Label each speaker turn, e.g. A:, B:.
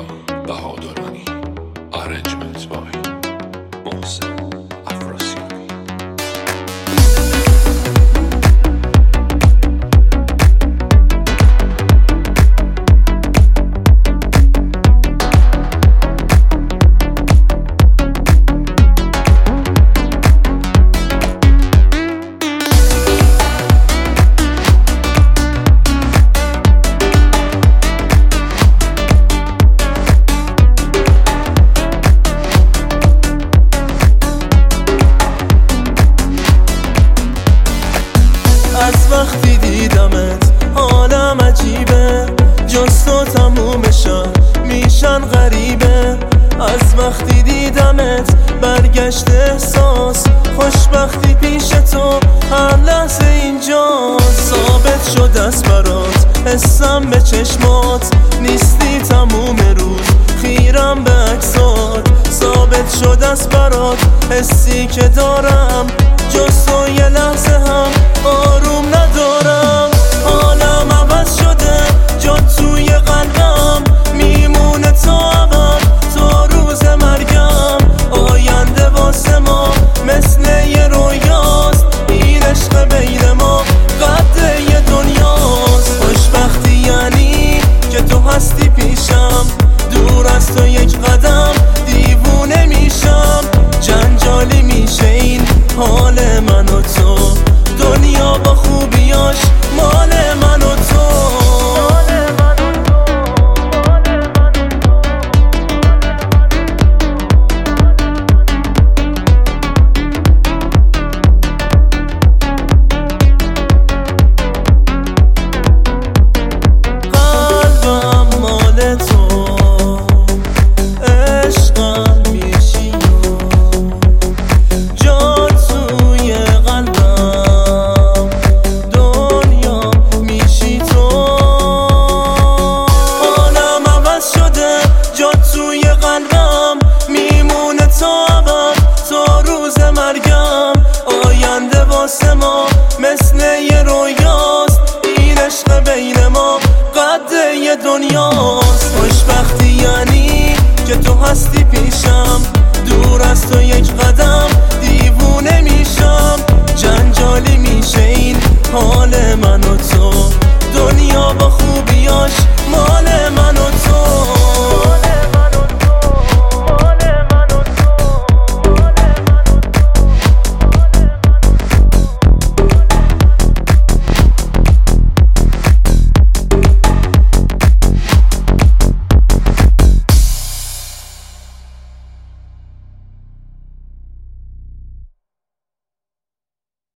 A: دنیا بهادرانی. Arrangements by محسن افراسیابی.
B: از وقتی دیدمت حالم عجیبه، جز تو تموم شب میشن غریبه. از وقتی دیدمت برگشت احساس خوشبختی پیش تو هر لحظه اینجا. ثابت شد از برات حسم به چشمات، نیستی تموم روز خیرم به عکسات. ثابت شد از برات حسی که دارم، جز تو یه لحظه هم آروم ندارم. حالم عوض شده جات توی قلبم، میمونه تا ابد تا روز مرگم. آینده واسه ما مثل یه رویاست، این عشق بین ما قد یه دنیاست. خوشبختی یعنی که تو هستی پیشم، دور از تو یک قدم دیوونه میشم. جنجالی میشه این حال من و تو، دنیا با خوبیاش مال من و تو. قلبم مال تو، عشقم میشی جات توی قلبم، دنیا میشی تو. حالم عوض شده جات توی قلبم، میمونه تا ابد تا روز مرگم. آینده واسه ما مثل یه رویاست، این عشق بین ما قد یه دنیاست. خوشبختی یعنی که تو هستی پیشم،